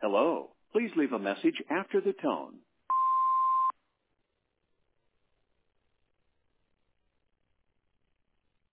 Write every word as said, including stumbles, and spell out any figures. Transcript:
Hello. Please leave a message after the tone.